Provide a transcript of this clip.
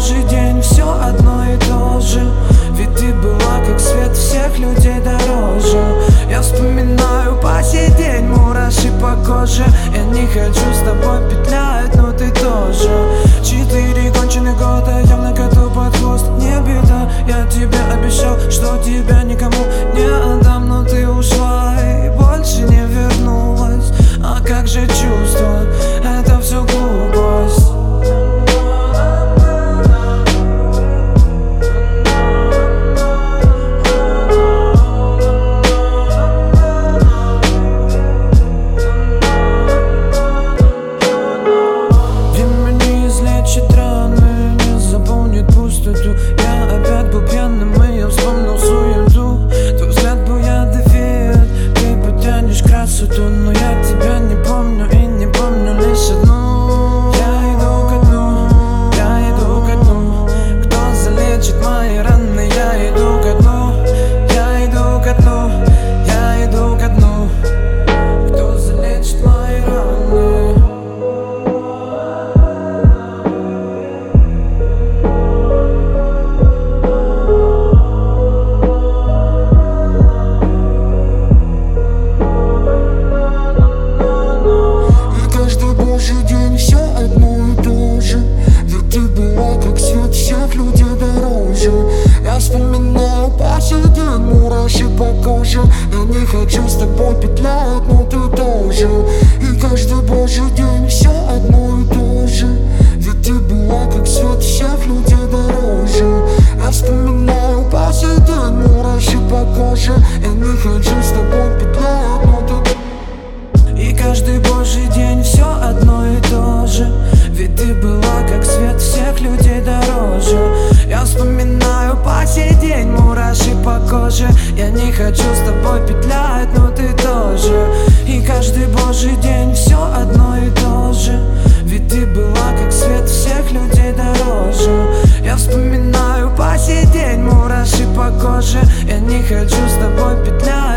божий день все одно и то же. Ведь ты была как свет, всех людей дороже. Я вспоминаю по сей день, мураши по коже. Я не хочу с тобой петлять, но ты тоже. 4 конченых года, явно коту под хвост. Не беда, я тебе обещал, что тебя никому не отдам. Но ты ушла и больше не вернулась. А как же чувства, это все глупость. Раны не заполнит пустоту. Я опять был пьяным, и я вспомнил суету. Твой взгляд был ядовит, ты потянешь красоту. Но я тебя не помню и не помню лишь одну. Я иду ко дну, я иду ко дну. Кто залечит мои раны? Я иду ко дну, я иду ко дну, я иду ко дну. Кто залечит мои раны? Вспоминаю по сей день, мураши по коже. Я не хочу с тобой петлять, но ты тоже. И каждый божий день все одно и то же. Ведь ты была как свет, всех людей дороже. Я вспоминаю по сей день, мураши по коже. Я не хочу с тобой петлять, но ты. И каждый божий день все одно и то же. Ведь ты была как свет, всех людей дороже. Я вспоминаю по сей день, мураши по коже. Я не хочу с тобой петлять, но ты тоже. И каждый божий день все одно и то же. Ведь ты была как свет, всех людей дороже. Я вспоминаю по сей день, мураши по коже. Я не хочу с тобой петлять.